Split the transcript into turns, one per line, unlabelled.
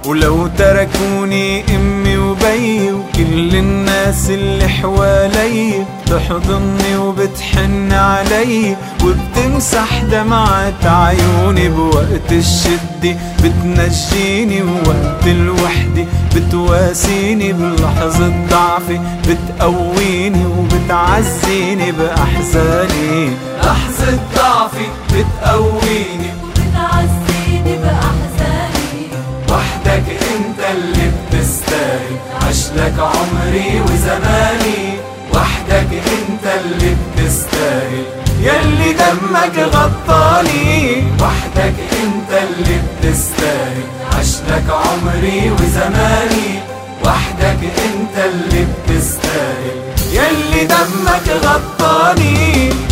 ولو تركوني امي وبي وكل الناس اللي حوالي، بتحضني وبتحن علي وبتمسح دمعة عيوني. بوقت الشدة بتنجيني ووقت الوحدة بتواسيني، بلحظة ضعفي بتقويني وبتعزيني بأحزاني. لحظة ضعفي بتقويني
وبتعزيني بأحزاني.
وحدك انت اللي بتستاهل عشلك عمري وزماني. وحدك انت اللي بتستاهل يلي دمك غطاني. وحدك انت اللي بتستاهل عشلك عمري وزماني. وحدك انت اللي بتستاهل يلي دمك غطاني.